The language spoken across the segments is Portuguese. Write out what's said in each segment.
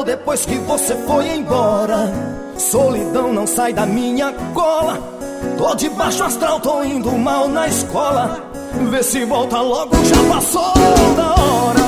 parou depois que você foi embora. Solidão não sai da minha cola. Tô de baixo astral, tô indo mal na escola. Vê se volta logo, já passou da hora.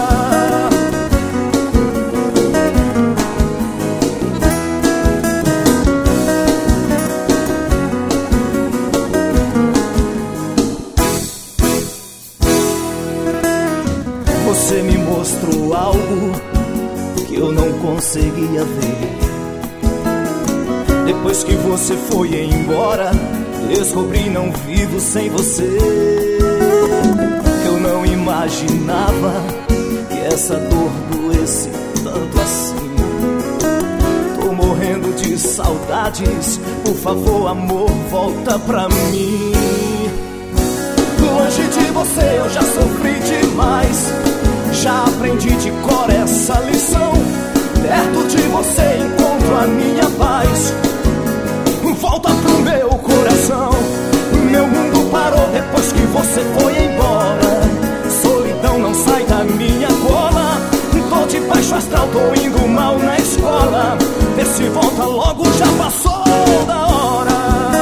Você me mostrou algo que eu não conseguia ver. Depois que você foi embora, descobri não vivo sem você. Eu não imaginava que essa dor doesse tanto assim. Tô morrendo de saudades, por favor amor, volta pra mim. Longe de você eu já sofri demais. Já aprendi de cor essa lição. Perto de você encontro a minha paz. Volta pro meu coração. Meu mundo parou depois que você foi embora. Solidão não sai da minha cola. Tô de baixo astral, tô indo mal na escola. Vê se volta logo, já passou da hora.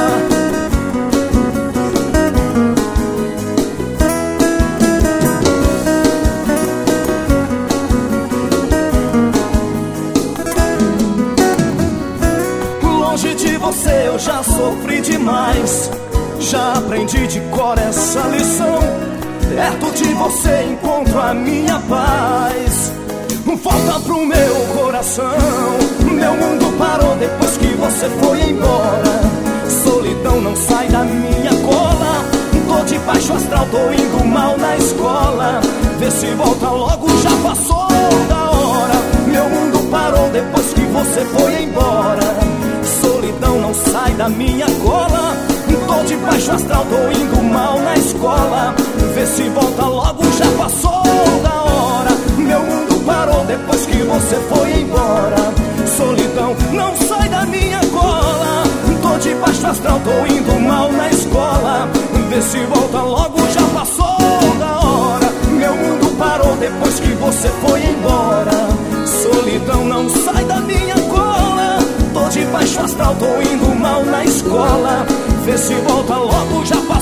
Longe de você eu já sofri demais. Já aprendi de cor essa lição. Perto de você encontro a minha paz. Volta pro meu coração. Meu mundo parou depois que você foi embora. Solidão não sai da minha cola. Tô de baixo astral, tô indo mal na escola. Vê se volta logo, já passou da hora. Meu mundo parou depois que você foi embora. Solidão não sai da minha cola. Tô de baixo astral, tô indo mal na escola. Vê se volta logo, já passou da hora. Meu mundo parou depois que você foi embora. Solidão não sai da minha cola. Tô de baixo astral, tô indo mal na escola. Vê se volta logo, já passou da hora. Meu mundo parou depois que você foi embora. Solidão não sai da minha cola. Tô de baixo astral, tô indo mal na escola. Vê se volta logo, já passou.